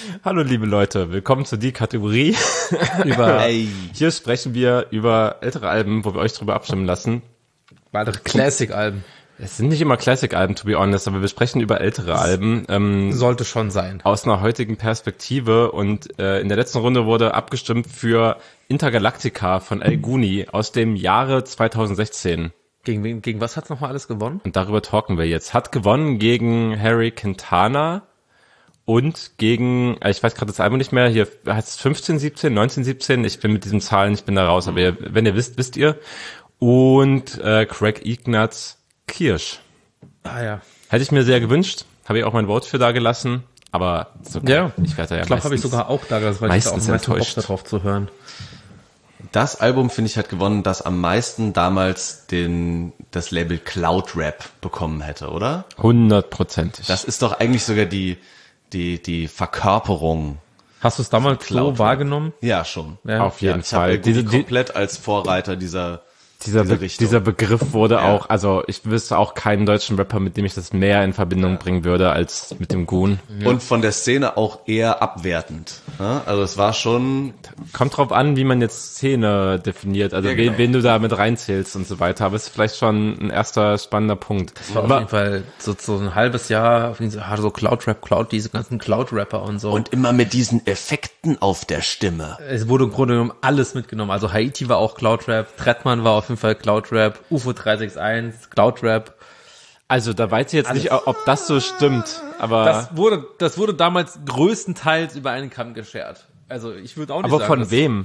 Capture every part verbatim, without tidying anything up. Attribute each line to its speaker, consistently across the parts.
Speaker 1: Hallo liebe Leute, willkommen zu die Kategorie. über
Speaker 2: Hey.
Speaker 1: Hier sprechen wir über ältere Alben, wo wir euch drüber abstimmen lassen.
Speaker 3: Weitere Classic-Alben.
Speaker 1: Es sind nicht immer Classic-Alben, to be honest, aber wir sprechen über ältere Alben. Ähm,
Speaker 3: Sollte schon sein.
Speaker 1: Aus einer heutigen Perspektive. Und äh, in der letzten Runde wurde abgestimmt für Intergalactica von El Guni aus dem Jahre zweitausendsechzehn.
Speaker 3: Gegen wen, gegen was hat's nochmal alles gewonnen?
Speaker 1: Und darüber talken wir jetzt. Hat gewonnen gegen Harry Quintana und gegen, ich weiß gerade das Album nicht mehr, hier heißt es fünfzehn, siebzehn, neunzehn, siebzehn. Ich bin mit diesen Zahlen, ich bin da raus, aber ihr, wenn ihr wisst, wisst ihr. Und äh, Craig Ignatz Kirsch.
Speaker 3: Ah ja.
Speaker 1: Hätte ich mir sehr gewünscht, habe ich auch mein Vote für da gelassen, aber ist okay.
Speaker 3: Ja,
Speaker 1: ich werde ja
Speaker 3: ich glaube, habe ich sogar auch da, weil ich da auch am meisten Bock darauf zu hören.
Speaker 2: Das Album, finde ich, hat gewonnen, das am meisten damals den das Label Cloud Rap bekommen hätte, oder?
Speaker 1: Hundertprozentig.
Speaker 2: Das ist doch eigentlich sogar die die die Verkörperung.
Speaker 3: Hast du es damals
Speaker 2: Cloud
Speaker 3: so wahrgenommen?
Speaker 2: Ja, schon.
Speaker 3: Ja.
Speaker 1: Auf jeden
Speaker 2: ja, ich
Speaker 1: Fall.
Speaker 2: habe
Speaker 1: Diese,
Speaker 2: die komplett als Vorreiter dieser
Speaker 1: Dieser,
Speaker 2: diese
Speaker 1: Be-
Speaker 2: Richtung.
Speaker 1: dieser Begriff wurde
Speaker 2: Ja.
Speaker 1: auch, also ich wüsste auch keinen deutschen Rapper, mit dem ich das mehr in Verbindung ja. bringen würde, als mit dem Goon.
Speaker 2: Und von der Szene auch eher abwertend. Ja, also es war schon...
Speaker 1: Kommt drauf an, wie man jetzt Szene definiert, also
Speaker 2: Ja,
Speaker 1: wen,
Speaker 2: genau.
Speaker 1: wen du da mit reinzählst und so weiter, aber es ist vielleicht schon ein erster spannender Punkt.
Speaker 3: Das war
Speaker 1: aber
Speaker 3: auf jeden Fall so, so ein halbes Jahr, auf jeden Fall, so Cloud-Rap, Cloud, diese ganzen Cloud-Rapper und so.
Speaker 2: Und immer mit diesen Effekten auf der Stimme.
Speaker 3: Es wurde im Grunde genommen alles mitgenommen. Also Haiti war auch Cloud-Rap, Trettmann war auf jeden Fall Cloud-Rap, U F O drei sechs eins, Cloud-Rap.
Speaker 1: Also da weiß ich jetzt
Speaker 3: Alles.
Speaker 1: nicht, ob das so stimmt, aber
Speaker 3: Das wurde, das wurde damals größtenteils über einen Kamm geschert. Also ich würde auch nicht
Speaker 1: aber
Speaker 3: sagen,
Speaker 1: von
Speaker 3: dass-
Speaker 1: wem?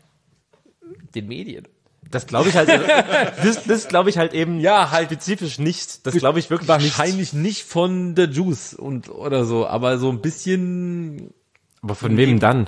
Speaker 3: den Medien.
Speaker 1: Das glaube ich halt, das, das glaube ich halt eben
Speaker 3: Ja, halt
Speaker 1: spezifisch nicht. Das glaube ich wirklich
Speaker 3: Wahrscheinlich nicht von der Juice und oder so, aber so ein bisschen
Speaker 1: nicht. Aber von wem dann?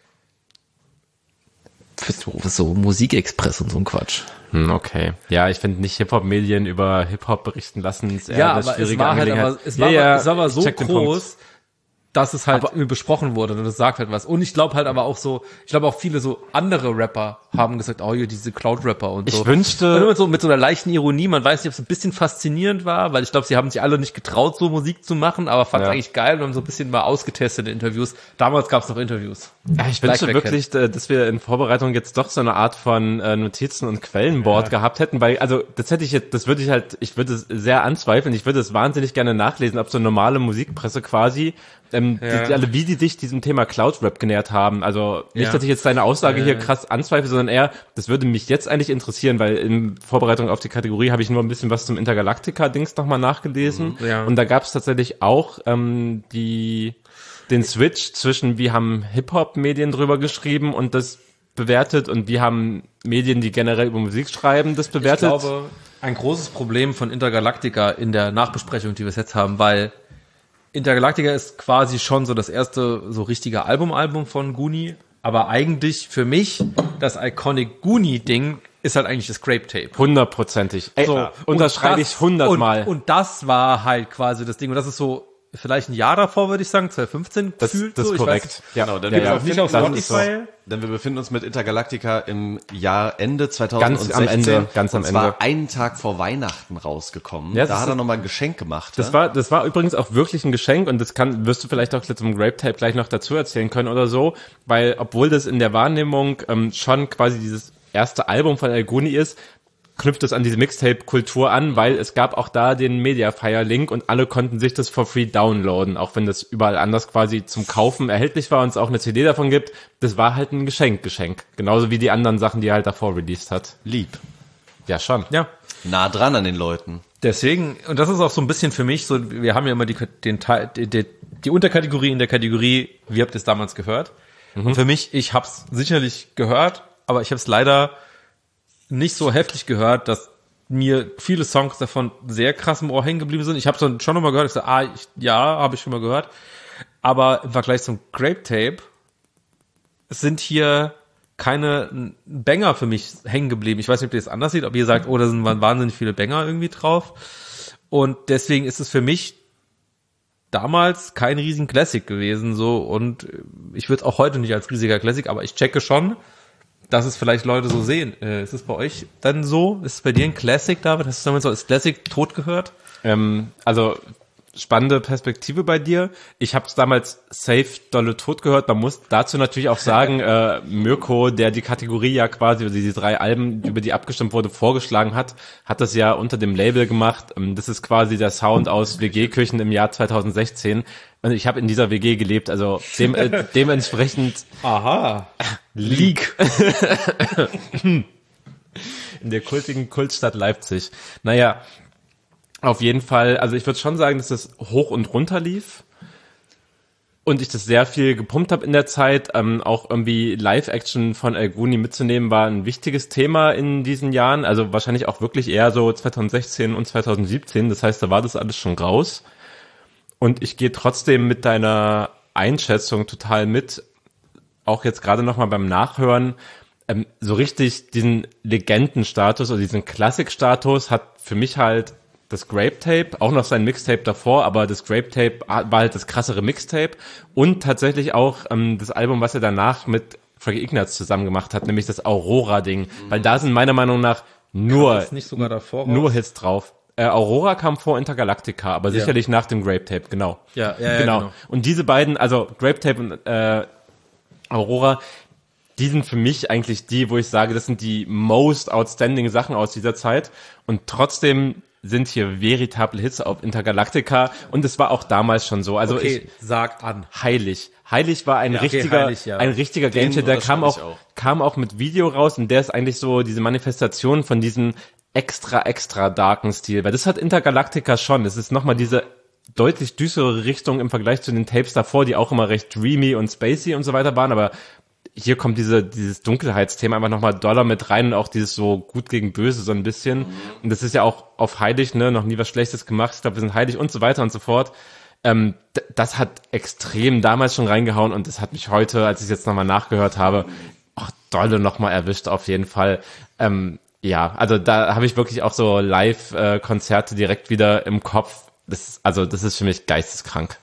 Speaker 3: so, so Musikexpress und so ein Quatsch.
Speaker 1: Hm, okay. Ja, ich finde nicht Hip-Hop-Medien über Hip-Hop berichten lassen, ist eher
Speaker 3: Ja,
Speaker 1: eine
Speaker 3: aber es
Speaker 1: schwierige
Speaker 3: war halt,
Speaker 1: Angelegenheit.
Speaker 3: aber es war,
Speaker 1: ja, ja,
Speaker 3: es war aber
Speaker 1: ich
Speaker 3: so
Speaker 1: check den Punkt.
Speaker 3: groß, dass es halt irgendwie besprochen wurde und das sagt halt was. Und ich glaube halt aber auch so, ich glaube auch viele so andere Rapper haben gesagt, oh, hier diese Cloud-Rapper und so.
Speaker 1: Ich wünschte-
Speaker 3: Und immer so mit so einer leichten Ironie, man weiß nicht, ob es ein bisschen faszinierend war, weil ich glaube, sie haben sich alle nicht getraut, so Musik zu machen, aber fand es
Speaker 1: Ja.
Speaker 3: eigentlich geil und haben so ein bisschen mal ausgetestet in Interviews. Damals gab es noch Interviews.
Speaker 1: Ja, ich wünschte
Speaker 3: Black
Speaker 1: wirklich, äh, dass wir in Vorbereitung jetzt doch so eine Art von äh, Notizen und Quellenboard
Speaker 3: Ja.
Speaker 1: gehabt hätten, weil, also das hätte ich jetzt, das würde ich halt, ich würde es sehr anzweifeln, ich würde es wahnsinnig gerne nachlesen, ob so normale Musikpresse quasi, ähm,
Speaker 3: Ja.
Speaker 1: die, alle, wie die sich diesem Thema Cloud-Rap genähert haben. Also nicht,
Speaker 3: Ja.
Speaker 1: dass ich jetzt deine Aussage
Speaker 3: Ja.
Speaker 1: hier krass anzweifle, sondern eher, das würde mich jetzt eigentlich interessieren, weil in Vorbereitung auf die Kategorie habe ich nur ein bisschen was zum Intergalactica-Dings nochmal nachgelesen.
Speaker 3: Mhm. Ja.
Speaker 1: Und da gab es tatsächlich auch ähm, die den Switch zwischen, wie haben Hip-Hop-Medien drüber geschrieben und das bewertet und wie haben Medien, die generell über Musik schreiben, das bewertet.
Speaker 3: Ich glaube, ein großes Problem von Intergalactica in der Nachbesprechung, die wir jetzt haben, weil Intergalactica ist quasi schon so das erste so richtige Album-Album von Guni, aber eigentlich für mich das iconic Guni-Ding ist halt eigentlich das Grape Tape.
Speaker 1: Hundertprozentig. Ey,
Speaker 3: So,
Speaker 1: äh, unterschreibe
Speaker 3: und
Speaker 1: ich
Speaker 3: das-
Speaker 1: hundertmal.
Speaker 3: Und, und das war halt quasi das Ding. Und das ist so vielleicht ein Jahr davor, würde ich sagen, zwanzig fünfzehn
Speaker 1: Das,
Speaker 3: gefühlt.
Speaker 1: das
Speaker 3: so.
Speaker 1: ist
Speaker 3: Ich
Speaker 1: korrekt.
Speaker 3: weiß,
Speaker 1: Ja,
Speaker 2: Genau, dann
Speaker 1: ja,
Speaker 2: wir
Speaker 1: ja.
Speaker 3: nicht auf
Speaker 2: befinden uns-
Speaker 3: Spotify.
Speaker 2: Denn wir befinden uns mit Intergalactica im Jahr Ende
Speaker 1: Ganz
Speaker 2: zweitausendsechzehn.
Speaker 1: am Ende, ganz am
Speaker 2: und zwar
Speaker 1: Ende.
Speaker 2: einen Tag vor Weihnachten rausgekommen.
Speaker 1: Ja, das
Speaker 2: da hat
Speaker 1: ist-
Speaker 2: er nochmal ein Geschenk gemacht.
Speaker 1: Das
Speaker 2: ja?
Speaker 1: war, das war übrigens auch wirklich ein Geschenk und das kann, wirst du vielleicht auch zum Grape Tape gleich noch dazu erzählen können oder so, weil obwohl das in der Wahrnehmung ähm, schon quasi dieses erste Album von El Guni ist, knüpft es an diese Mixtape-Kultur an, weil es gab auch da den Mediafire-Link und alle konnten sich das for free downloaden, auch wenn das überall anders quasi zum Kaufen erhältlich war und es auch eine C D davon gibt. Das war halt ein Geschenk, Geschenk. Genauso wie die anderen Sachen, die er halt davor released hat.
Speaker 2: lieb.
Speaker 1: Ja, schon.
Speaker 3: ja.
Speaker 2: Nah dran an den Leuten.
Speaker 3: Deswegen, und das ist auch so ein bisschen für mich so, wir haben ja immer die, den Teil, die, die, die Unterkategorie in der Kategorie, wie habt ihr es damals gehört? Und für mich, ich hab's sicherlich gehört, aber ich habe es leider nicht so heftig gehört, dass mir viele Songs davon sehr krass im Ohr hängen geblieben sind. Ich habe es schon noch mal gehört, ich so, ah, ich, ja, habe ich schon mal gehört. Aber im Vergleich zum Grape Tape sind hier keine Banger für mich hängen geblieben. Ich weiß nicht, ob ihr das anders seht, ob ihr sagt, oh, da sind wahnsinnig viele Banger irgendwie drauf. Und deswegen ist es für mich damals kein riesen Classic gewesen, so. Und ich würde es auch heute nicht als riesiger Classic, aber ich checke schon, dass es vielleicht Leute so sehen. Äh, ist es bei euch dann so? Ist es bei dir ein Classic, David? Hast du damals so als Classic tot gehört?
Speaker 1: Ähm, also spannende Perspektive bei dir. Ich habe es damals safe dolle tot gehört. Man muss dazu natürlich auch sagen, äh, Mirko, der die Kategorie ja quasi, also die drei Alben, über die abgestimmt wurde, vorgeschlagen hat, hat das ja unter dem Label gemacht. Das ist quasi der Sound aus W G-Küchen im Jahr zweitausendsechzehn. Und ich habe in dieser W G gelebt, also dem, äh, dementsprechend...
Speaker 3: Aha.
Speaker 1: Leak. In der kultigen Kultstadt Leipzig. Naja, auf jeden Fall, also ich würde schon sagen, dass das hoch und runter lief und ich das sehr viel gepumpt habe in der Zeit. Ähm, auch irgendwie Live-Action von Elguni mitzunehmen war ein wichtiges Thema in diesen Jahren, also wahrscheinlich auch wirklich eher so zweitausendsechzehn und zweitausendsiebzehn, das heißt, da war das alles schon raus. Und ich gehe trotzdem mit deiner Einschätzung total mit, auch jetzt gerade nochmal beim Nachhören, ähm, so richtig diesen Legendenstatus oder diesen Klassikstatus hat für mich halt das Grape Tape, auch noch sein Mixtape davor, aber das Grape Tape war halt das krassere Mixtape und tatsächlich auch ähm, das Album, was er danach mit Frankie Ignatz zusammen gemacht hat, nämlich das Aurora-Ding, mhm. weil da sind meiner Meinung nach nur,
Speaker 3: nicht sogar davor
Speaker 1: nur Hits drauf. Äh, Aurora kam vor Intergalactica, aber
Speaker 3: ja.
Speaker 1: sicherlich nach dem Grape Tape, genau.
Speaker 3: Ja, ja, ja
Speaker 1: genau.
Speaker 3: genau.
Speaker 1: Und diese beiden, also Grape Tape und äh, Aurora, die sind für mich eigentlich die, wo ich sage, das sind die most outstanding Sachen aus dieser Zeit und trotzdem sind hier veritable Hits auf Intergalactica und es war auch damals schon so. Also
Speaker 3: okay,
Speaker 1: ich,
Speaker 3: sag an.
Speaker 1: Heilig. Heilig war ein
Speaker 3: ja, okay,
Speaker 1: richtiger,
Speaker 3: heilig, ja.
Speaker 1: ein richtiger Gamechanger. Der kam auch, auch, kam auch mit Video raus und der ist eigentlich so diese Manifestation von diesem extra, extra darken Stil, weil das hat Intergalactica schon. Es ist nochmal diese deutlich düstere Richtung im Vergleich zu den Tapes davor, die auch immer recht dreamy und spacey und so weiter waren, aber hier kommt diese, dieses Dunkelheitsthema einfach nochmal doller mit rein und auch dieses so gut gegen böse so ein bisschen. Mhm. Und das ist ja auch auf heilig, ne, noch nie was Schlechtes gemacht. Ich glaube, wir sind heilig und so weiter und so fort. Ähm, d- das hat extrem damals schon reingehauen und das hat mich heute, als ich es jetzt nochmal nachgehört habe, auch dolle nochmal erwischt auf jeden Fall. Ähm, ja, also da habe ich wirklich auch so Live-Konzerte direkt wieder im Kopf. Das ist, also das ist für mich geisteskrank.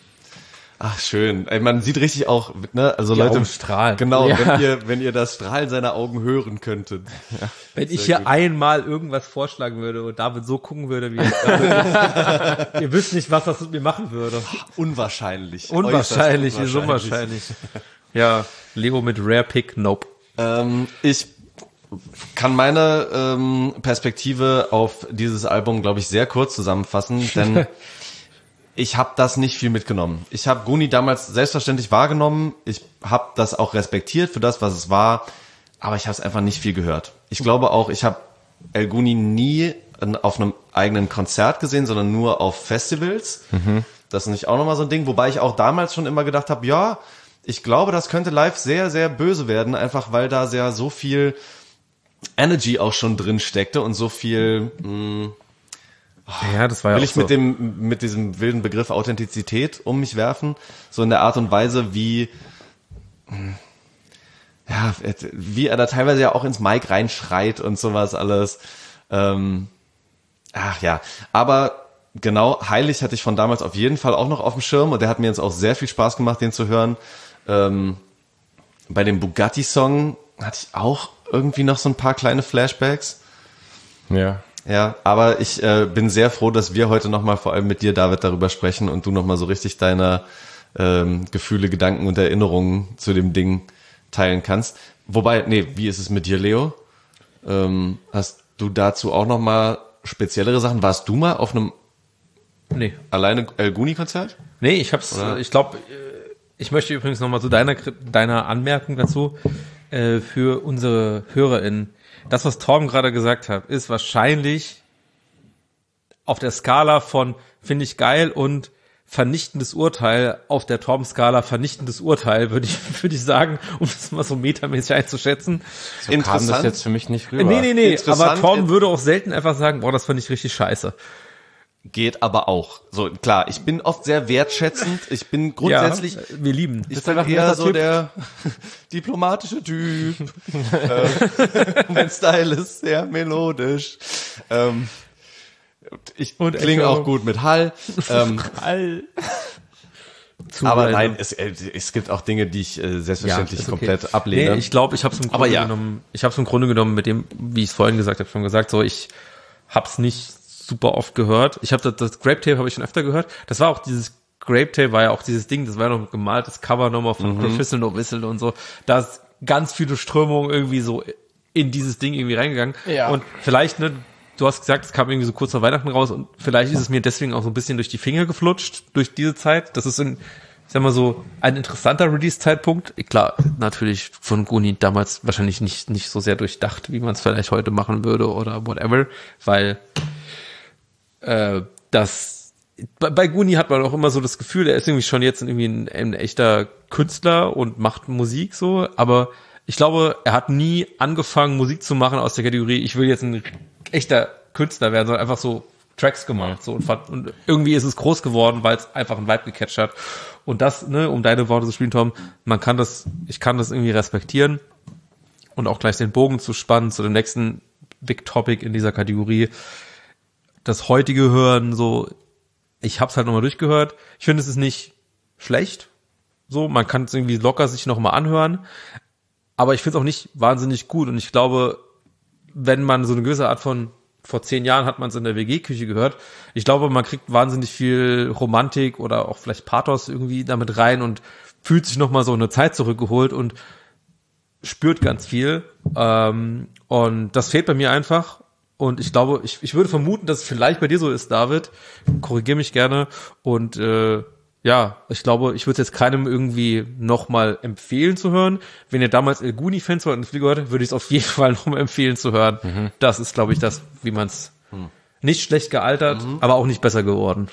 Speaker 2: Ach, schön. Ey, man sieht richtig auch, ne, also
Speaker 3: die
Speaker 2: Leute,
Speaker 3: Augen strahlen.
Speaker 2: Genau,
Speaker 1: ja.
Speaker 2: wenn ihr, wenn ihr das Strahlen seiner Augen hören könntet.
Speaker 3: Ja. Wenn ich hier gut. einmal irgendwas vorschlagen würde und David so gucken würde, wie jetzt gerade, ihr wisst nicht, was das mit mir machen würde.
Speaker 2: Unwahrscheinlich.
Speaker 3: Unwahrscheinlich, ist unwahrscheinlich. Ja, Leo mit Rare Pick, nope.
Speaker 2: Ähm, ich kann meine ähm, Perspektive auf dieses Album, glaube ich, sehr kurz zusammenfassen, denn ich habe das nicht viel mitgenommen. Ich habe Guni damals selbstverständlich wahrgenommen. Ich habe das auch respektiert für das, was es war. Aber ich habe es einfach nicht viel gehört. Ich glaube auch, ich habe Elguni nie auf einem eigenen Konzert gesehen, sondern nur auf Festivals. Mhm. Das ist nicht auch nochmal so ein Ding. Wobei ich auch damals schon immer gedacht habe, ja, ich glaube, das könnte live sehr, sehr böse werden. Einfach weil da sehr so viel Energy auch schon drin steckte und so viel... Mh,
Speaker 3: Ja, das war ja
Speaker 2: Will
Speaker 3: auch
Speaker 2: ich
Speaker 3: so.
Speaker 2: mit dem, mit diesem wilden Begriff Authentizität um mich werfen? So in der Art und Weise, wie, ja, wie er da teilweise ja auch ins Mic reinschreit und sowas alles. Ähm, ach ja, aber genau, Heilig hatte ich von damals auf jeden Fall auch noch auf dem Schirm und der hat mir jetzt auch sehr viel Spaß gemacht, den zu hören. Ähm, bei dem Bugatti-Song hatte ich auch irgendwie noch so ein paar kleine Flashbacks.
Speaker 1: Ja.
Speaker 2: Ja, aber ich äh, bin sehr froh, dass wir heute nochmal vor allem mit dir, David, darüber sprechen und du nochmal so richtig deine ähm, Gefühle, Gedanken und Erinnerungen zu dem Ding teilen kannst. Wobei, nee, wie ist es mit dir, Leo? Ähm, hast du dazu auch nochmal speziellere Sachen? Warst du mal auf einem
Speaker 3: nee.
Speaker 2: alleine Elguni-Konzert?
Speaker 3: Nee, ich hab's, Oder? ich glaube, ich möchte übrigens nochmal zu deiner, deiner Anmerkung dazu äh, für unsere HörerInnen. Das, was Torben gerade gesagt hat, ist wahrscheinlich auf der Skala von finde ich geil und vernichtendes Urteil, auf der Torben-Skala vernichtendes Urteil, würde ich, würde ich sagen, um das mal so metamäßig einzuschätzen.
Speaker 1: So kam das jetzt für mich nicht rüber.
Speaker 3: Nee, nee, nee, aber Torben würde auch selten einfach sagen, boah, das fand ich richtig scheiße.
Speaker 2: Geht aber auch. So, klar, ich bin oft sehr wertschätzend. Ich bin grundsätzlich...
Speaker 3: Ja, wir lieben.
Speaker 2: Ich bin eher so typ. Der diplomatische Typ. ähm, mein Style ist sehr melodisch. Ähm, ich klinge auch gut mit Hall. Ähm,
Speaker 3: Hall.
Speaker 2: Aber nein, es, es gibt auch Dinge, die ich äh, selbstverständlich ja, okay. komplett ablehne.
Speaker 3: Nee, ich glaube, ich habe es im Grunde ja. genommen, ich habe es im Grunde genommen mit dem, wie ich es vorhin gesagt habe, schon gesagt, so ich hab's nicht super oft gehört. Ich habe das, das Grape Tape habe ich schon öfter gehört. Das war auch dieses Grape Tape, war ja auch dieses Ding, das war ja noch gemaltes Cover nochmal von mhm. Whistle No Whistle und so. Da ist ganz viele Strömungen irgendwie so in dieses Ding irgendwie reingegangen.
Speaker 2: Ja.
Speaker 3: Und vielleicht, ne, du hast gesagt, es kam irgendwie so kurz vor Weihnachten raus und vielleicht ist es mir deswegen auch so ein bisschen durch die Finger geflutscht, durch diese Zeit. Das ist ein, ich sag mal so, ein interessanter Release-Zeitpunkt. Klar, natürlich von Guni damals wahrscheinlich nicht, nicht so sehr durchdacht, wie man es vielleicht heute machen würde oder whatever, weil äh, das, bei, bei Guni hat man auch immer so das Gefühl, er ist irgendwie schon jetzt irgendwie ein, ein echter Künstler und macht Musik so, aber ich glaube, er hat nie angefangen, Musik zu machen aus der Kategorie, ich will jetzt ein echter Künstler werden, sondern einfach so Tracks gemacht. So, und, fand, und irgendwie ist es groß geworden, weil es einfach einen Vibe gecatcht hat. Und das, ne, um deine Worte zu spielen, Tom, man kann das, ich kann das irgendwie respektieren und auch gleich den Bogen zu spannen zu dem nächsten Big Topic in dieser Kategorie. Das heutige Hören, so, ich hab's halt nochmal durchgehört. Ich finde, es ist nicht schlecht. So, man kann es irgendwie locker sich nochmal anhören. Aber ich finde es auch nicht wahnsinnig gut. Und ich glaube, wenn man so eine gewisse Art von, vor zehn Jahren hat man es in der W G-Küche gehört. Ich glaube, man kriegt wahnsinnig viel Romantik oder auch vielleicht Pathos irgendwie damit rein und fühlt sich nochmal so eine Zeit zurückgeholt und spürt ganz viel. Ähm, und das fehlt bei mir einfach. Und ich glaube, ich, ich würde vermuten, dass es vielleicht bei dir so ist, David. Korrigier mich gerne. Und äh, ja, ich glaube, ich würde es jetzt keinem irgendwie nochmal empfehlen zu hören. Wenn ihr damals El Guni-Fans wart und viel gehört habt, würde ich es auf jeden Fall nochmal empfehlen zu hören. Mhm. Das ist, glaube ich, das, wie man es mhm. nicht schlecht gealtert, mhm. aber auch nicht besser geworden.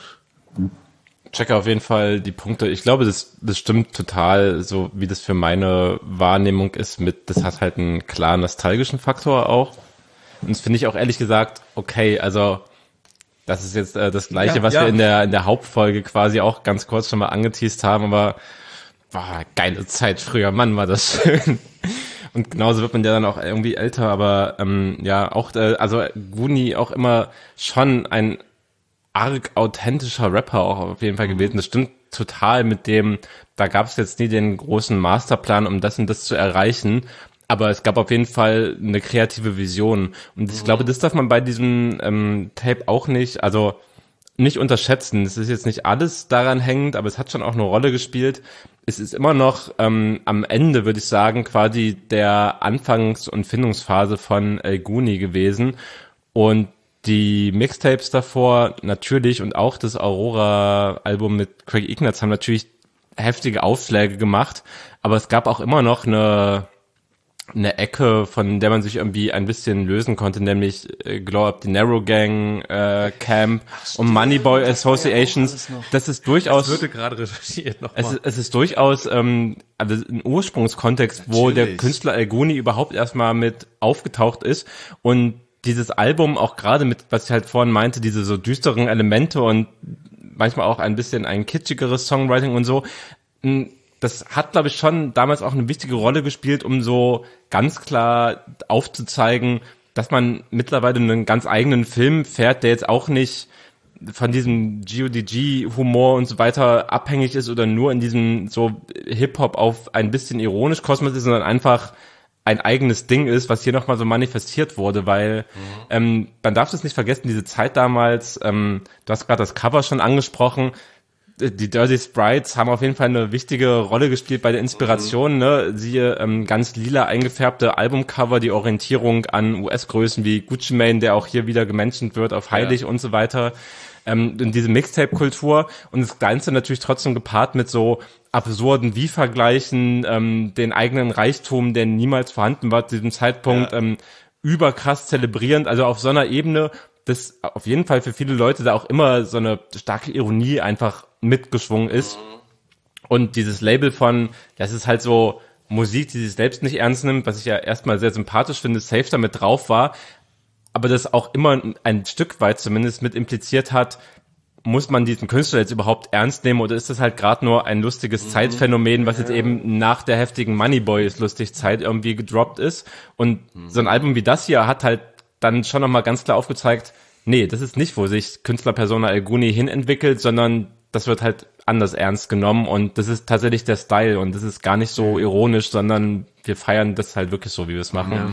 Speaker 1: Checke auf jeden Fall die Punkte. Ich glaube, das, das stimmt total, so wie das für meine Wahrnehmung ist mit, das hat halt einen klaren nostalgischen Faktor auch. Und das finde ich auch ehrlich gesagt okay, also das ist jetzt äh, das Gleiche, ja, was ja. wir in der in der Hauptfolge quasi auch ganz kurz schon mal angeteast haben, aber boah, geile Zeit früher, Mann, war das schön. Und genauso wird man ja dann auch irgendwie älter, aber ähm, ja, auch, äh, also Guni auch immer schon ein arg authentischer Rapper auch auf jeden Fall gewesen. Das stimmt total mit dem, da gab es jetzt nie den großen Masterplan, um das und das zu erreichen, aber es gab auf jeden Fall eine kreative Vision. Und ich mhm. glaube, das darf man bei diesem ähm, Tape auch nicht, also nicht unterschätzen. Es ist jetzt nicht alles daran hängend, aber es hat schon auch eine Rolle gespielt. Es ist immer noch ähm, am Ende, würde ich sagen, quasi der Anfangs- und Findungsphase von El Guni gewesen. Und die Mixtapes davor natürlich und auch das Aurora-Album mit Craig Ignatz haben natürlich heftige Aufschläge gemacht, aber es gab auch immer noch eine eine Ecke, von der man sich irgendwie ein bisschen lösen konnte, nämlich äh, Glow Up the Narrow Gang, äh, Camp Ach, und Moneyboy Associations. Ja, das ist durchaus...
Speaker 3: Das wird gerade recherchiert nochmal.
Speaker 1: Es, es ist durchaus ähm, also ein Ursprungskontext, Natürlich. wo der Künstler El Guni überhaupt erstmal mit aufgetaucht ist und dieses Album auch gerade mit, was ich halt vorhin meinte, diese so düsteren Elemente und manchmal auch ein bisschen ein kitschigeres Songwriting und so, das hat, glaube ich, schon damals auch eine wichtige Rolle gespielt, um so ganz klar aufzuzeigen, dass man mittlerweile einen ganz eigenen Film fährt, der jetzt auch nicht von diesem G O D G-Humor und so weiter abhängig ist oder nur in diesem so Hip-Hop auf ein bisschen ironisch Kosmos ist, sondern einfach ein eigenes Ding ist, was hier nochmal so manifestiert wurde, weil mhm. ähm, man darf es nicht vergessen, diese Zeit damals, ähm, du hast gerade das Cover schon angesprochen, die Dirty Sprites haben auf jeden Fall eine wichtige Rolle gespielt bei der Inspiration, mhm. ne? Siehe ähm, ganz lila eingefärbte Albumcover, die Orientierung an U S-Größen wie Gucci Mane, der auch hier wieder gementioned wird auf Heilig ja. und so weiter, ähm, in diese Mixtape-Kultur und das Ganze natürlich trotzdem gepaart mit so absurden Wie-Vergleichen, ähm, den eigenen Reichtum, der niemals vorhanden war zu diesem Zeitpunkt, ja. ähm, überkrass zelebrierend, also auf so einer Ebene, dass auf jeden Fall für viele Leute da auch immer so eine starke Ironie einfach mitgeschwungen ist. Und dieses Label von, das ist halt so Musik, die sich selbst nicht ernst nimmt, was ich ja erstmal sehr sympathisch finde, safe damit drauf war, aber das auch immer ein Stück weit zumindest mit impliziert hat, muss man diesen Künstler jetzt überhaupt ernst nehmen oder ist das halt gerade nur ein lustiges mhm. Zeitphänomen, was jetzt eben nach der heftigen Moneyboy ist lustig Zeit irgendwie gedroppt ist und mhm. so ein Album wie das hier hat halt dann schon nochmal ganz klar aufgezeigt, nee, das ist nicht, wo sich Künstlerpersona El Guni hinentwickelt, sondern das wird halt anders ernst genommen und das ist tatsächlich der Style und das ist gar nicht so ironisch, sondern wir feiern das halt wirklich so, wie wir es machen. Ja.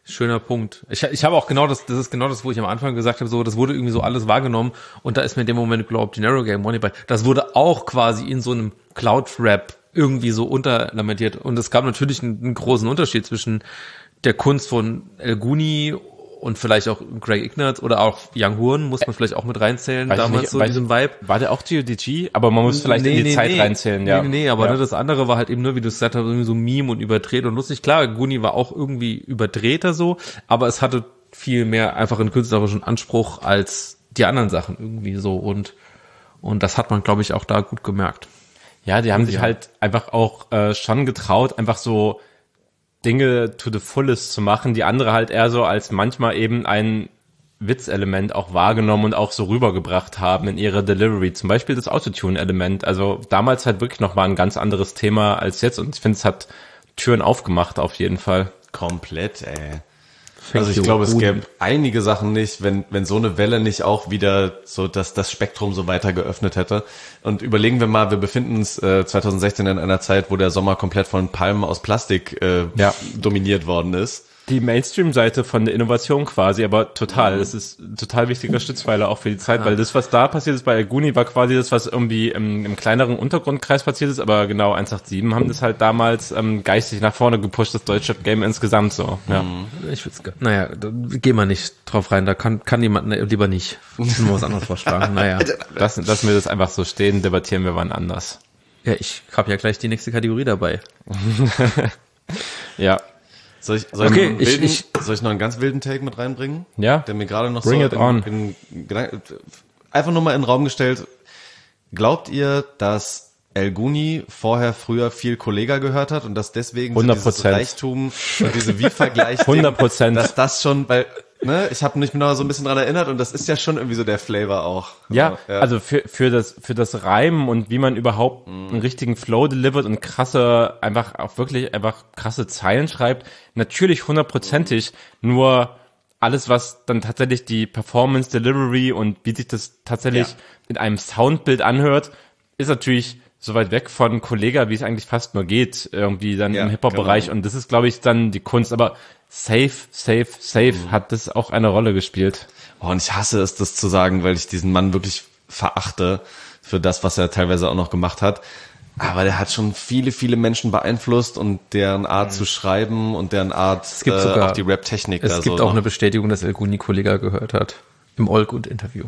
Speaker 3: Schöner Punkt. Ich, ich habe auch genau das, das ist genau das, wo ich am Anfang gesagt habe, so, das wurde irgendwie so alles wahrgenommen und da ist mir in dem Moment, glaube ich, die Narrow Game Money bei. Das wurde auch quasi in so einem Cloud-Rap irgendwie so unterlamentiert und es gab natürlich einen, einen großen Unterschied zwischen der Kunst von El Guni und vielleicht auch Greg Ignatz oder auch Young Horn, muss man vielleicht auch mit reinzählen,
Speaker 1: weiß
Speaker 3: damals
Speaker 1: nicht,
Speaker 3: so in diesem Vibe.
Speaker 1: War der auch G O D G? Aber man muss vielleicht
Speaker 3: Nee,
Speaker 1: in die
Speaker 3: nee,
Speaker 1: Zeit
Speaker 3: nee.
Speaker 1: reinzählen, ja.
Speaker 3: Nee, nee, nee, aber
Speaker 1: ja.
Speaker 3: ne, das andere war halt eben nur, wie du es gesagt hast, irgendwie so Meme und überdreht und lustig. Klar, Guni war auch irgendwie überdrehter so, aber es hatte viel mehr einfach einen künstlerischen Anspruch als die anderen Sachen irgendwie so und und das hat man, glaube ich, auch da gut gemerkt.
Speaker 1: Ja, die haben sich halt einfach auch äh, schon getraut, einfach so Dinge to the fullest zu machen, die andere halt eher so als manchmal eben ein Witzelement auch wahrgenommen und auch so rübergebracht haben in ihre Delivery. Zum Beispiel das Autotune-Element. Also damals halt wirklich noch mal ein ganz anderes Thema als jetzt und ich finde, es hat Türen aufgemacht auf jeden Fall.
Speaker 2: Komplett, ey.
Speaker 3: Thank
Speaker 2: Also ich
Speaker 3: you,
Speaker 2: glaube, es
Speaker 3: Guni.
Speaker 2: gäbe einige Sachen nicht, wenn wenn so eine Welle nicht auch wieder so das das Spektrum so weiter geöffnet hätte. Und überlegen wir mal, wir befinden uns äh, zwanzig sechzehn in einer Zeit, wo der Sommer komplett von Palmen aus Plastik äh,
Speaker 1: Ja.
Speaker 2: dominiert worden ist.
Speaker 1: Die Mainstream-Seite von der Innovation quasi, aber total. Das ist ein total wichtiger Stützpfeiler auch für die Zeit, weil das, was da passiert ist bei El Guni, war quasi das, was irgendwie im, im kleineren Untergrundkreis passiert ist, aber genau eins acht sieben haben das halt damals ähm, geistig nach vorne gepusht, das deutsche Game insgesamt so. Ja.
Speaker 3: Ich würde es naja, da gehen wir nicht drauf rein, da kann kann jemand ne, lieber nicht. Nur was anderes vorschlagen. Naja.
Speaker 1: Lassen, lassen wir das einfach so stehen, debattieren wir wann anders.
Speaker 3: Ja, ich habe ja gleich die nächste Kategorie dabei.
Speaker 1: Ja.
Speaker 2: Soll ich, soll,
Speaker 3: Okay,
Speaker 2: ich noch einen
Speaker 3: ich-
Speaker 2: wilden,
Speaker 3: ich-
Speaker 2: soll ich noch einen ganz wilden Take mit reinbringen?
Speaker 1: Ja.
Speaker 2: Der mir gerade noch
Speaker 1: Bring
Speaker 2: so
Speaker 1: it on.
Speaker 2: in, in Gedanken, einfach nur mal in den Raum gestellt. Glaubt ihr, dass El Guni vorher früher viel Kollega gehört hat und dass deswegen so
Speaker 1: hundert
Speaker 2: dieses
Speaker 1: Prozent.
Speaker 2: Reichtum und diese Wie-Vergleich,
Speaker 1: hundert Prozent.
Speaker 2: dass das schon, weil, ne, ich habe mich noch so ein bisschen dran erinnert und das ist ja schon irgendwie so der Flavor auch.
Speaker 1: Ja,
Speaker 2: ja.
Speaker 1: also für, für das, für das Reimen und wie man überhaupt einen richtigen Flow delivert und krasse, einfach auch wirklich einfach krasse Zeilen schreibt, natürlich hundertprozentig, nur alles, was dann tatsächlich die Performance, Delivery und wie sich das tatsächlich
Speaker 2: Ja.
Speaker 1: in einem Soundbild anhört, ist natürlich so weit weg von Kollega, wie es eigentlich fast nur geht, irgendwie dann
Speaker 2: Ja,
Speaker 1: im Hip-Hop-Bereich.
Speaker 2: genau.
Speaker 1: Und das ist, glaube ich, dann die Kunst. Aber safe, safe, safe hat das auch eine Rolle gespielt.
Speaker 2: Oh, und ich hasse es, das zu sagen, weil ich diesen Mann wirklich verachte für das, was er teilweise auch noch gemacht hat. Aber der hat schon viele, viele Menschen beeinflusst und deren Art zu schreiben und deren Art,
Speaker 3: Es gibt
Speaker 2: äh,
Speaker 3: sogar-
Speaker 2: auch die Rap-Technik.
Speaker 3: Es
Speaker 2: da
Speaker 3: gibt
Speaker 2: so
Speaker 3: auch
Speaker 2: noch.
Speaker 3: eine Bestätigung, dass El Guni Kollega gehört hat. Im Olgut-Interview.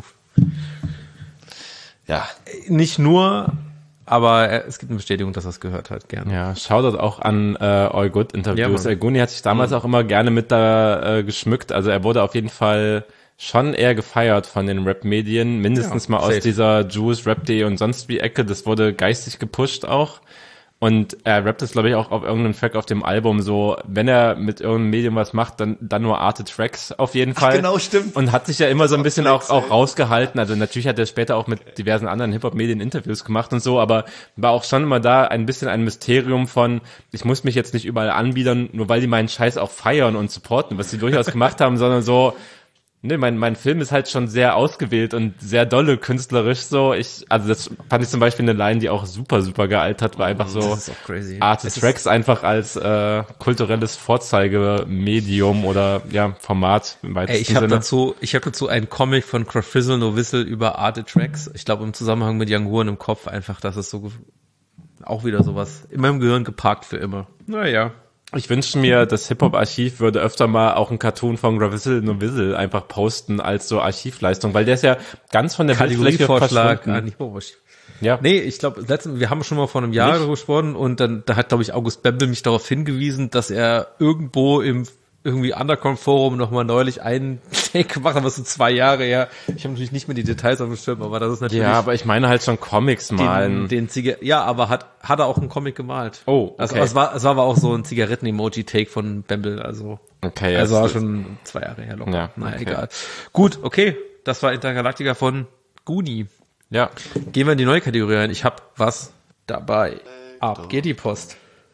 Speaker 2: Ja,
Speaker 3: Nicht nur, aber er, es gibt eine Bestätigung, dass er es gehört hat, gerne.
Speaker 1: Ja, Shoutout auch an äh, All Good
Speaker 3: Ja,
Speaker 1: Interviews.
Speaker 3: Mann.
Speaker 1: El Guni hat sich damals auch immer gerne mit da äh, geschmückt. Also er wurde auf jeden Fall schon eher gefeiert von den Rap-Medien, mindestens
Speaker 3: Ja,
Speaker 1: mal aus
Speaker 3: safe.
Speaker 1: dieser Juice, Rap-Day und sonst wie Ecke. Das wurde geistig gepusht auch. Und er rappt es, glaube ich, auch auf irgendeinem Track auf dem Album so, wenn er mit irgendeinem Medium was macht, dann dann nur Arte Tracks auf jeden Fall.
Speaker 2: genau, stimmt.
Speaker 1: Und hat sich ja immer so ein bisschen
Speaker 2: Flex,
Speaker 1: auch, auch rausgehalten. Also natürlich hat er später auch mit diversen anderen Hip-Hop-Medien Interviews gemacht und so, aber war auch schon immer da ein bisschen ein Mysterium von, ich muss mich jetzt nicht überall anbiedern, nur weil die meinen Scheiß auch feiern und supporten, was sie durchaus gemacht haben, sondern so, nee, mein, mein Film ist halt schon sehr ausgewählt und sehr dolle künstlerisch so. Ich, also das fand ich zum Beispiel eine Line, die auch super, super gealtert war, einfach so
Speaker 3: Das ist auch crazy.
Speaker 1: Arte
Speaker 3: Es ist-
Speaker 1: Tracks einfach als äh, kulturelles Vorzeigemedium oder ja, Format im weitesten
Speaker 3: Ey, ich habe
Speaker 1: Sinne.
Speaker 3: dazu, ich habe dazu einen Comic von Crafizzle No Whistle über Arte Tracks. Ich glaube im Zusammenhang mit Young Horn im Kopf einfach, dass es so ge- auch wieder sowas in meinem Gehirn geparkt für immer. Naja.
Speaker 1: Ich wünschte mir, das Hip-Hop-Archiv würde öfter mal auch ein Cartoon von Gravizzle No Whistle einfach posten als so Archivleistung, weil der ist ja ganz von der Bildfläche
Speaker 3: Kategorievorschlag
Speaker 1: verschwunden.
Speaker 3: an Hip-Hop.
Speaker 1: Ja.
Speaker 3: Nee, ich glaube, letzten, wir haben schon mal vor einem Jahr
Speaker 1: Nicht?
Speaker 3: darüber gesprochen und dann, da hat, glaube ich, August Bembel mich darauf hingewiesen, dass er irgendwo im irgendwie Underground-Forum nochmal neulich einen Take gemacht hat, was so zwei Jahre her. Ich habe natürlich nicht mehr die Details auf dem Schirm, aber das ist natürlich
Speaker 1: Ja, aber ich meine halt schon Comics malen.
Speaker 3: den, den Ziga ja, aber hat hat er auch einen Comic gemalt.
Speaker 1: Oh,
Speaker 3: Also,
Speaker 1: okay.
Speaker 3: es war es war aber auch so ein Zigaretten-Emoji-Take von Bembel, also
Speaker 1: Okay, ja,
Speaker 3: also war
Speaker 1: das-
Speaker 3: schon zwei Jahre her locker.
Speaker 1: Ja,
Speaker 3: naja,
Speaker 1: okay.
Speaker 3: egal. Gut, okay, das war Intergalactica von Guni.
Speaker 1: Ja.
Speaker 3: Gehen wir in die neue Kategorie rein. Ich habe was dabei. Ab geht die Post.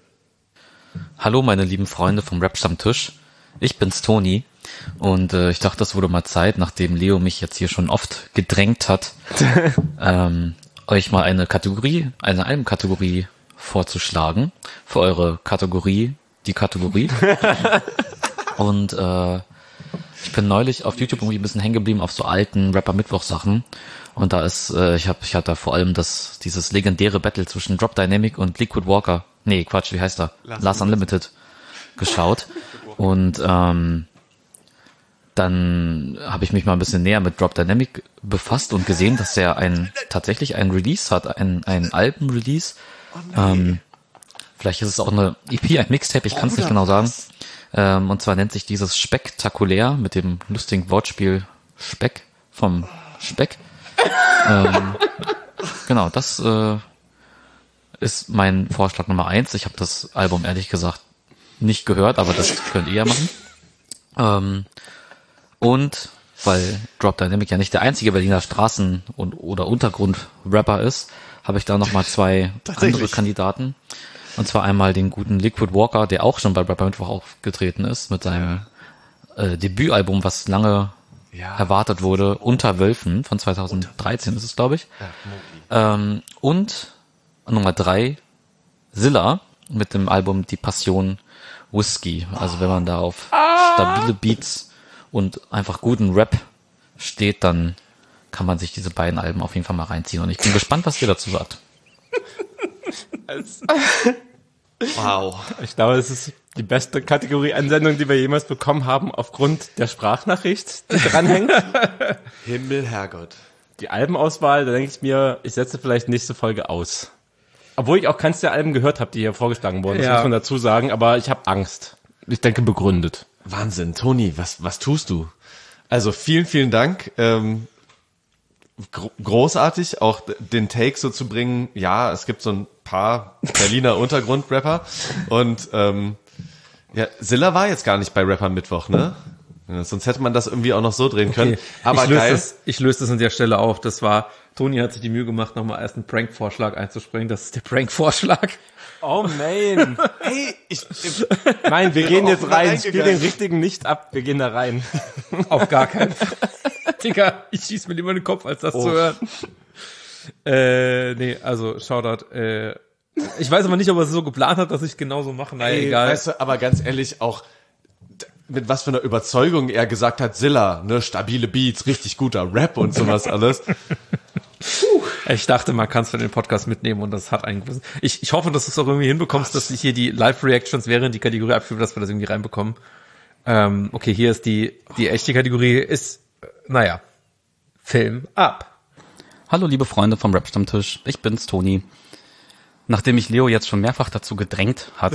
Speaker 4: Hallo meine lieben Freunde vom Rap-Stammtisch. Ich bin's Toni und äh, ich dachte, das wurde mal Zeit, nachdem Leo mich jetzt hier schon oft gedrängt hat, ähm, euch mal eine Kategorie, eine Albumkategorie vorzuschlagen. Für eure Kategorie, die Kategorie. Und äh, ich bin neulich auf YouTube irgendwie ein bisschen hängen geblieben auf so alten Rapper-Mittwoch-Sachen. Und da ist, äh, ich hab, ich hatte vor allem das, dieses legendäre Battle zwischen Drop Dynamic und Liquid Walker. Nee, Quatsch, wie heißt er? Last, Last Unlimited. Geschaut. Und ähm, dann habe ich mich mal ein bisschen näher mit Drop Dynamic befasst und gesehen, dass er ein tatsächlich ein Release hat, ein, ein Alben-Release. Oh ähm, vielleicht ist es auch eine E P, ein Mixtape, ich kann es nicht genau sagen. Ähm, und zwar nennt sich dieses Spektakulär mit dem lustigen Wortspiel Speck vom Speck. ähm, genau, das äh, ist mein Vorschlag Nummer eins. Ich habe das Album ehrlich gesagt nicht gehört, aber das könnt ihr ja machen. Ähm, und weil Drop Dynamic ja nicht der einzige Berliner Straßen- und oder Untergrund-Rapper ist, habe ich da nochmal zwei andere Kandidaten. Und zwar einmal den guten Liquid Walker, der auch schon bei Rapper Mittwoch aufgetreten ist, mit seinem äh, Debütalbum, was lange ja, erwartet wurde, Unter Wölfen von zweitausenddreizehn ist es, glaube ich. Ja, ähm, und Nummer drei, Zilla mit dem Album Die Passion Whisky. Also wenn man da auf stabile Beats und einfach guten Rap steht, dann kann man sich diese beiden Alben auf jeden Fall mal reinziehen. Und ich bin gespannt, was ihr dazu sagt.
Speaker 1: Wow. Ich glaube, es ist die beste Kategorie-Ansendung, die wir jemals bekommen haben, aufgrund der Sprachnachricht, die dranhängt.
Speaker 2: Himmel, Herrgott.
Speaker 1: Die Albenauswahl, da denke ich mir, ich setze vielleicht nächste Folge aus. Obwohl ich auch keins der Alben gehört habe, die hier vorgeschlagen wurden, das ja. muss man dazu sagen, aber ich habe Angst. Ich denke begründet.
Speaker 2: Wahnsinn, Toni, was was tust du? Also vielen, vielen Dank. Ähm, gro- großartig, auch den Take so zu bringen. Ja, es gibt so ein paar Berliner Untergrundrapper und ähm, ja, Zilla war jetzt gar nicht bei Rapper Mittwoch, ne? Ja, sonst hätte man das irgendwie auch noch so drehen können.
Speaker 3: Okay.
Speaker 2: Aber
Speaker 3: ich löse
Speaker 2: geil.
Speaker 3: Das, ich löse das an der Stelle auf. Das war, Toni hat sich die Mühe gemacht, nochmal erst einen Prank-Vorschlag einzuspringen. Das ist der Prank-Vorschlag.
Speaker 1: Oh man. Hey, ich, ich nein, wir gehen jetzt rein. Spiel den richtigen nicht ab. Wir gehen da rein.
Speaker 3: Auf gar keinen Fall. Digga, ich schieß mir lieber in den Kopf, als das oh. zu hören. Äh, nee, also Shoutout. Äh, ich weiß aber nicht, ob er es so geplant hat, dass ich genauso mache. Naja,
Speaker 2: Ey,
Speaker 3: egal.
Speaker 2: Weißt du, aber ganz ehrlich, auch mit was für einer Überzeugung er gesagt hat, Zilla, ne, stabile Beats, richtig guter Rap und sowas alles.
Speaker 3: Puh. Ich dachte, man kann es für den Podcast mitnehmen und das hat einen gewissen. Ich, ich hoffe, dass du es auch irgendwie hinbekommst, was? dass ich hier die Live-Reactions während die Kategorie abspiele, dass wir das irgendwie reinbekommen. Ähm, okay, hier ist die, die echte Kategorie, ist, äh, naja, Film ab.
Speaker 4: Hallo liebe Freunde vom Rap-Stammtisch, ich bin's, Toni. Nachdem mich Leo jetzt schon mehrfach dazu gedrängt hat,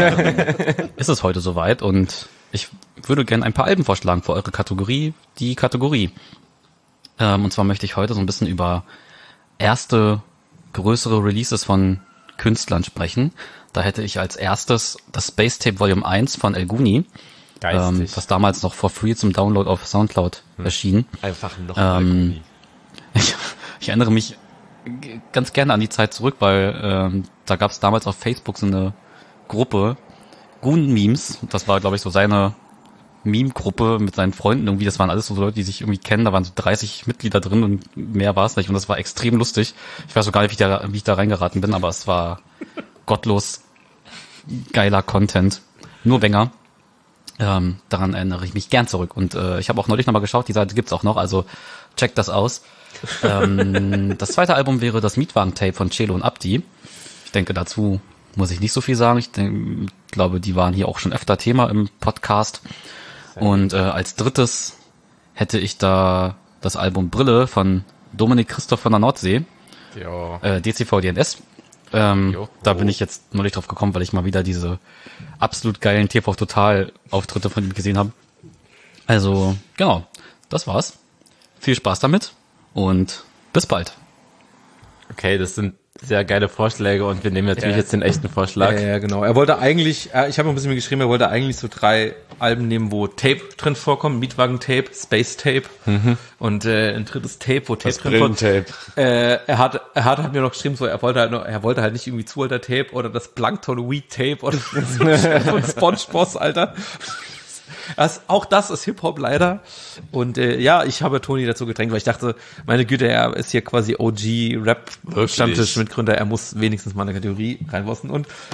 Speaker 4: ist es heute soweit und ich würde gerne ein paar Alben vorschlagen für eure Kategorie, die Kategorie. Ähm, und zwar möchte ich heute so ein bisschen über erste größere Releases von Künstlern sprechen. Da hätte ich als erstes das Space Tape Volume eins von El Guni, ähm, was damals noch for free zum Download auf Soundcloud hm. erschien.
Speaker 2: Einfach noch
Speaker 4: ähm, El Guni. Ich, ich erinnere mich ganz gerne an die Zeit zurück, weil ähm, da gab es damals auf Facebook so eine Gruppe, Gun-Memes, das war, glaube ich, so seine Meme-Gruppe mit seinen Freunden irgendwie, das waren alles so Leute, die sich irgendwie kennen, da waren so dreißig Mitglieder drin und mehr war es nicht und das war extrem lustig. Ich weiß so gar nicht, wie ich da, wie ich da reingeraten bin, aber es war gottlos geiler Content. Nur Banger. Ähm, daran erinnere ich mich gern zurück und äh, ich habe auch neulich nochmal geschaut, die Seite gibt's auch noch, also checkt das aus. ähm, das zweite Album wäre das Mietwagen-Tape von Celo und Abdi. Ich denke, dazu muss ich nicht so viel sagen. Ich denk, glaube, die waren hier auch schon öfter Thema im Podcast. Und äh, als drittes hätte ich da das Album Brille von Dominik Christoph von der Nordsee.
Speaker 1: Ja.
Speaker 4: Äh, D C V D N S. Ähm, da bin ich jetzt neulich drauf gekommen, weil ich mal wieder diese absolut geilen T V Total Auftritte von ihm gesehen habe. Also, genau, das war's. Viel Spaß damit und bis bald.
Speaker 1: Okay, das sind sehr geile Vorschläge und wir nehmen natürlich ja. jetzt den echten Vorschlag.
Speaker 3: Ja, ja, genau. Er wollte eigentlich, äh, ich habe ein bisschen geschrieben, er wollte eigentlich so drei Alben nehmen, wo Tape drin vorkommt, Mietwagen-Tape, Space-Tape mhm. und äh, ein drittes Tape, wo Tape
Speaker 2: das
Speaker 3: drin vorkommt. Äh, er hat, er hat, hat mir noch geschrieben, so er wollte halt, noch, er wollte halt nicht irgendwie Zuhälter-Tape oder das Plankton-Weed-Tape oder so ein Sponge-Boss, Alter. Das, auch das ist Hip-Hop leider. Und äh, ja, ich habe Toni dazu gedrängt, weil ich dachte, meine Güte, er ist hier quasi O G-Rap-Stammtisch-Mitgründer, er muss wenigstens mal eine Kategorie reinbossen. Und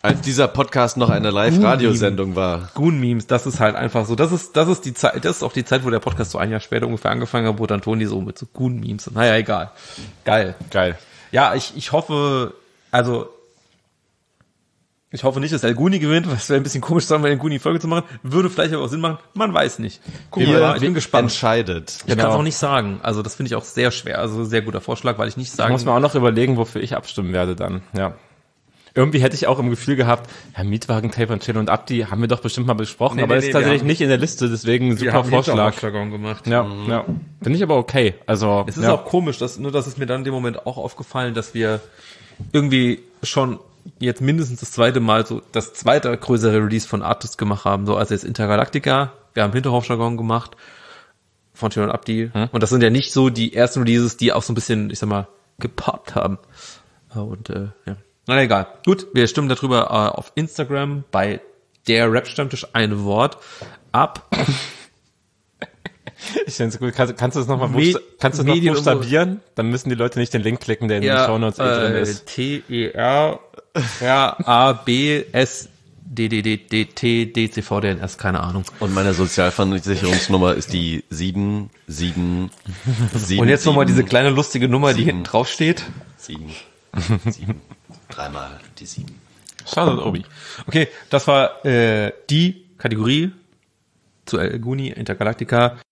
Speaker 2: Als dieser Podcast noch eine Live-Radiosendung war.
Speaker 3: Goon-Memes, das ist halt einfach so, das ist, das ist die Zeit, das ist auch die Zeit, wo der Podcast so ein Jahr später ungefähr angefangen hat, wo dann Toni so mit so Goon-Memes, naja, egal. Geil.
Speaker 1: Geil.
Speaker 3: Ja, ich, ich hoffe, also, ich hoffe nicht, dass El Guni gewinnt, weil es wäre ein bisschen komisch, sagen wir El Guni Folge zu machen, würde vielleicht aber auch Sinn machen, man weiß nicht. Gucken wir mal, ich bin gespannt.
Speaker 2: Entscheidet.
Speaker 3: Ich kann es auch nicht sagen, also das finde ich auch sehr schwer, also sehr guter Vorschlag, weil ich nicht
Speaker 1: Da
Speaker 3: sagen
Speaker 1: muss man auch noch überlegen, wofür ich abstimmen werde dann, ja. Irgendwie hätte ich auch im Gefühl gehabt, ja, Mietwagen, Tape und Chill und Abdi haben wir doch bestimmt mal besprochen,
Speaker 3: Nee,
Speaker 1: aber
Speaker 3: nee,
Speaker 1: ist
Speaker 3: nee,
Speaker 1: tatsächlich
Speaker 3: wir haben-
Speaker 1: nicht in der Liste, deswegen super Vorschlag.
Speaker 3: gemacht.
Speaker 1: Ja, ja. Finde ich aber okay. Also,
Speaker 3: Es ist
Speaker 1: ja.
Speaker 3: auch komisch, dass, nur das ist mir dann in dem Moment auch aufgefallen, dass wir irgendwie schon jetzt mindestens das zweite Mal so das zweite größere Release von Artist gemacht haben, so als jetzt Intergalactica, wir haben Hinterhofjargon gemacht von Chill und Abdi
Speaker 1: Hm?
Speaker 3: und das sind ja nicht so die ersten Releases, die auch so ein bisschen, ich sag mal, gepoppt haben. Und äh, ja. Na egal. Gut, wir stimmen darüber äh, auf Instagram bei der Rap-Stammtisch ein Wort ab.
Speaker 1: Ich finde es gut. Kannst, kannst du das nochmal
Speaker 3: Me-
Speaker 1: kannst du das noch
Speaker 3: Medien-
Speaker 1: buchstabieren? Dann müssen die Leute nicht den Link klicken, der in den Shownotes eh drin
Speaker 3: äh,
Speaker 1: ist.
Speaker 3: T E R R A B S D D D D T D C V D N S, keine Ahnung.
Speaker 2: Und meine Sozialversicherungsnummer ist die sieben sieben sieben.
Speaker 3: Und jetzt nochmal diese kleine lustige Nummer, die
Speaker 2: sieben.
Speaker 3: hinten drauf steht.
Speaker 2: sieben, sieben, dreimal die sieben.
Speaker 1: Schade, Obi.
Speaker 3: Okay, das war äh, die Kategorie zu El Guni Intergalactica.